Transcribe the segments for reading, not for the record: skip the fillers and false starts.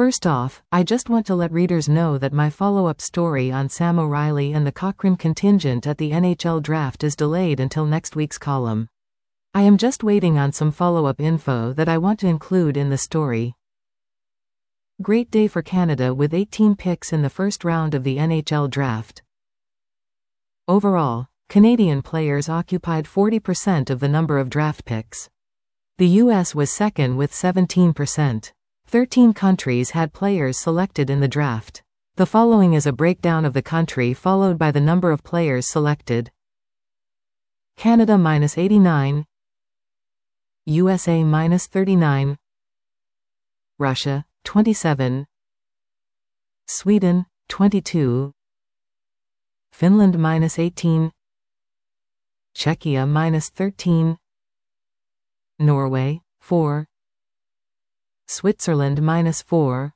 First off, I just want to let readers know that my follow-up story on Sam O'Reilly and the Cochrane contingent at the NHL draft is delayed until next week's column. I am just waiting on some follow-up info that I want to include in the story. Great day for Canada with 18 picks in the first round of the NHL draft. Overall, Canadian players occupied 40% of the number of draft picks. The US was second with 17%. 13 countries had players selected in the draft. The following is a breakdown of the country followed by the number of players selected. Canada -89, USA -39, Russia 27, Sweden 22, Finland -18, Czechia -13, Norway 4, Switzerland -4,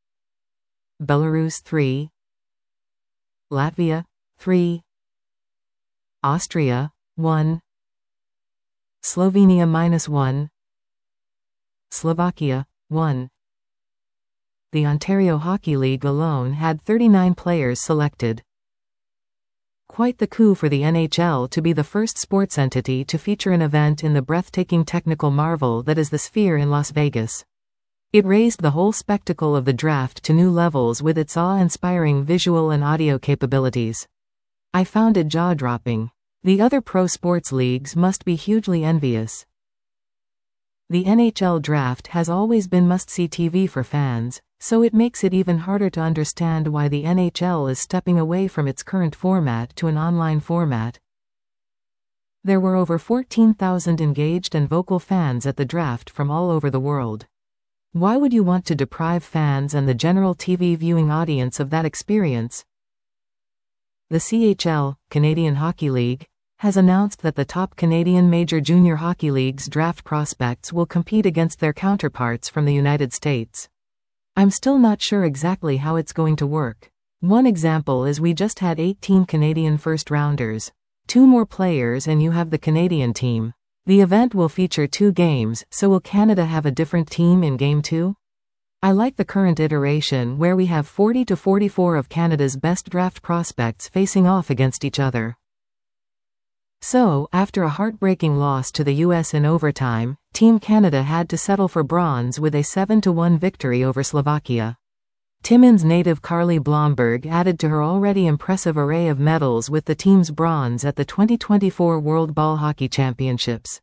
Belarus 3, Latvia 3, Austria 1, Slovenia -1, Slovakia 1. The Ontario Hockey League alone had 39 players selected. Quite the coup for the NHL to be the first sports entity to feature an event in the breathtaking technical marvel that is the Sphere in Las Vegas. It raised the whole spectacle of the draft to new levels with its awe-inspiring visual and audio capabilities. I found it jaw-dropping. The other pro sports leagues must be hugely envious. The NHL draft has always been must-see TV for fans, so it makes it even harder to understand why the NHL is stepping away from its current format to an online format. There were over 14,000 engaged and vocal fans at the draft from all over the world. Why would you want to deprive fans and the general TV viewing audience of that experience? The CHL, Canadian Hockey League, has announced that the top Canadian major junior hockey leagues draft prospects will compete against their counterparts from the United States. I'm still not sure exactly how it's going to work. One example is we just had 18 Canadian first-rounders. 2 more players and you have the Canadian team. The event will feature 2 games, so will Canada have a different team in Game 2? I like the current iteration where we have 40 to 44 of Canada's best draft prospects facing off against each other. So, after a heartbreaking loss to the US in overtime, Team Canada had to settle for bronze with a 7-1 victory over Slovakia. Timmins native Carly Blomberg added to her already impressive array of medals with the team's bronze at the 2024 World Ball Hockey Championships.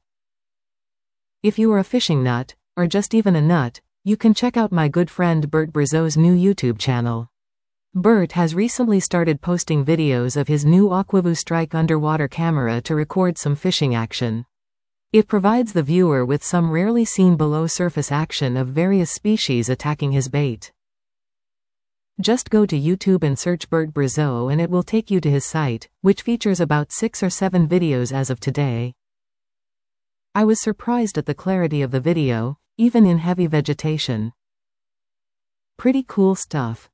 If you are a fishing nut, or just even a nut, you can check out my good friend Bert Brazeau's new YouTube channel. Bert has recently started posting videos of his new Aquavu Strike underwater camera to record some fishing action. It provides the viewer with some rarely seen below-surface action of various species attacking his bait. Just go to YouTube and search Bert Brazeau and it will take you to his site, which features about 6 or 7 videos as of today. I was surprised at the clarity of the video, even in heavy vegetation. Pretty cool stuff.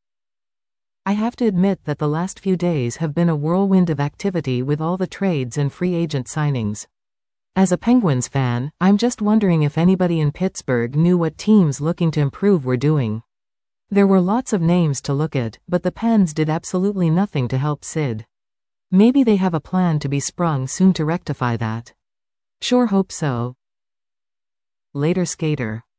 I have to admit that the last few days have been a whirlwind of activity with all the trades and free agent signings. As a Penguins fan, I'm just wondering if anybody in Pittsburgh knew what teams looking to improve were doing. There were lots of names to look at, but the Pens did absolutely nothing to help Sid. Maybe they have a plan to be sprung soon to rectify that. Sure hope so. Later skater.